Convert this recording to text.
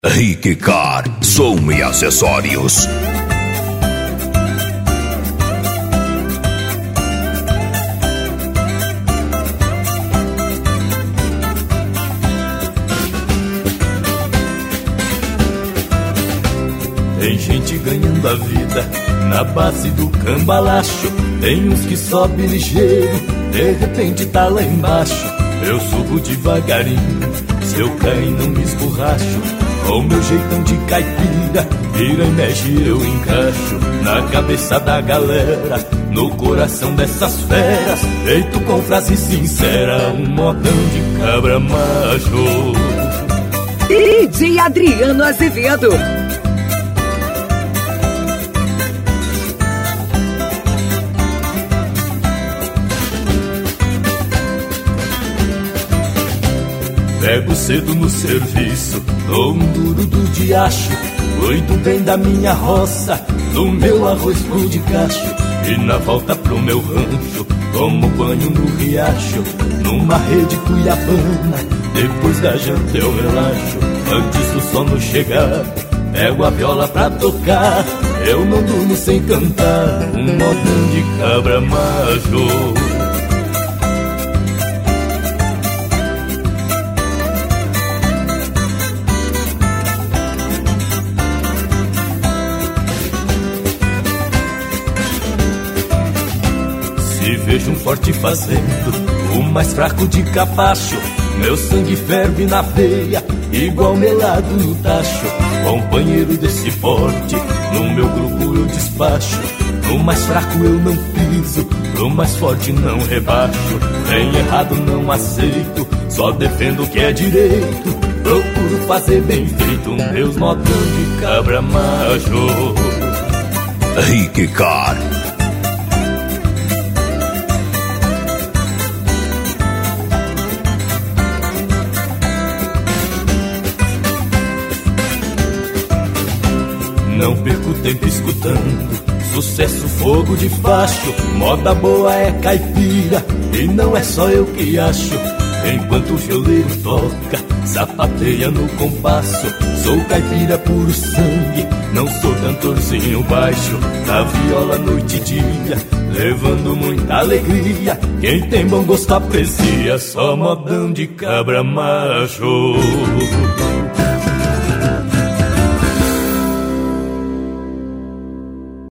Rick Car, som e acessórios. Tem gente ganhando a vida na base do cambalacho. Tem uns que sobe ligeiro, de repente tá lá embaixo. Eu subo devagarinho, se eu cair não me esborracho. Com meu jeitão de caipira, vira e mexe eu encaixo. Na cabeça da galera, no coração dessas feras, feito com frase sincera, um modão de cabra macho. DJ Adriano Azevedo. Pego cedo no serviço, dou um duro do diacho. Cuido bem da minha roça, do meu arroz pão de cacho. E na volta pro meu rancho, tomo banho no riacho, numa rede cuiabana. Depois da janta eu relaxo, antes do sono chegar, pego a viola pra tocar. Eu não durmo sem cantar, um modão de cabra macho. Se vejo um forte fazendo o mais fraco de capacho, meu sangue ferve na veia, igual melado no tacho. Companheiro desse forte, no meu grupo eu despacho. No mais fraco eu não piso, no mais forte não rebaixo. Bem errado não aceito, só defendo o que é direito. Procuro fazer bem feito, meus modão de cabra macho. Rick Car. Não perco tempo escutando sucesso, fogo de facho. Moda boa é caipira e não é só eu que acho. Enquanto o violeiro toca, sapateia no compasso. Sou caipira puro sangue, não sou cantorzinho baixo. Na viola noite e dia, levando muita alegria. Quem tem bom gosto aprecia, só modão de cabra macho.